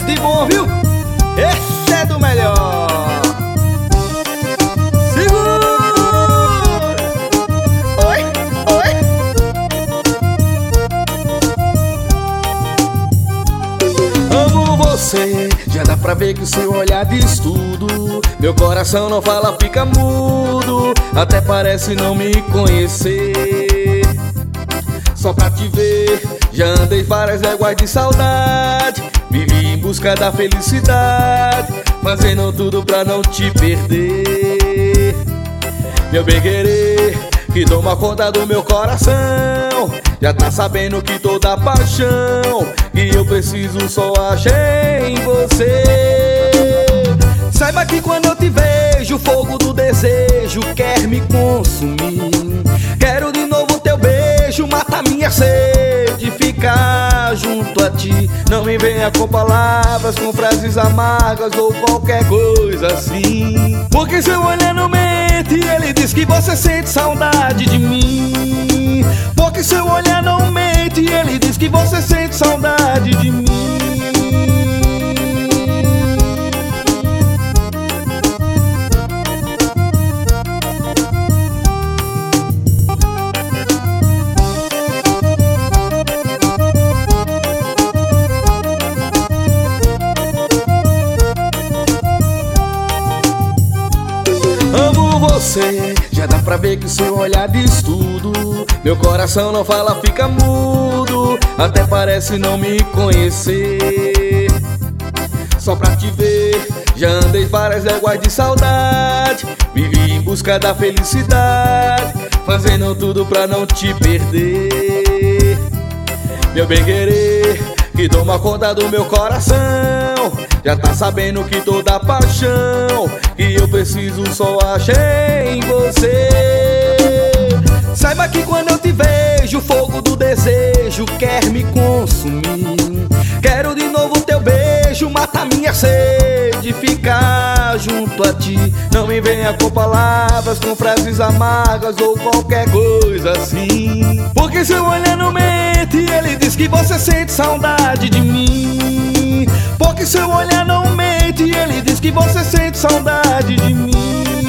de bom, viu? Esse é do melhor. Segura! Oi, oi. Amo você, já dá pra ver que o seu olhar diz tudo. Meu coração não fala, fica mudo. Até parece não me conhecer. Só pra te ver, já andei várias léguas de saudade. Vivi em busca da felicidade, fazendo tudo pra não te perder. Meu bem-querer, que toma conta do meu coração, já tá sabendo que toda paixão que eu preciso só achei em você. Saiba que quando eu te vejo, o fogo do desejo quer me consumir. Quero de novo teu beijo, mata minha sede, ficar junto a ti. Não me venha com palavras, com frases amargas ou qualquer coisa assim. Porque seu olhar não mente, ele diz que você sente saudade de mim. Porque seu olhar não mente, ele diz que você sente saudade de mim. Amo você, já dá pra ver que o seu olhar diz tudo. Meu coração não fala, fica mudo. Até parece não me conhecer. Só pra te ver, já andei várias léguas de saudade. Vivi em busca da felicidade, fazendo tudo pra não te perder. Meu bem-querer, que toma conta do meu coração, já tá sabendo que toda paixão que eu preciso só achei em você. Saiba que quando eu te vejo, o fogo do desejo quer me consumir. Quero de novo teu beijo, mata minha sede, ficar junto a ti. Não me venha com palavras, com frases amargas ou qualquer coisa assim. Porque seu olhar não mente, ele diz que você sente saudade de mim. Porque seu olhar não mente, ele diz que você sente saudade de mim.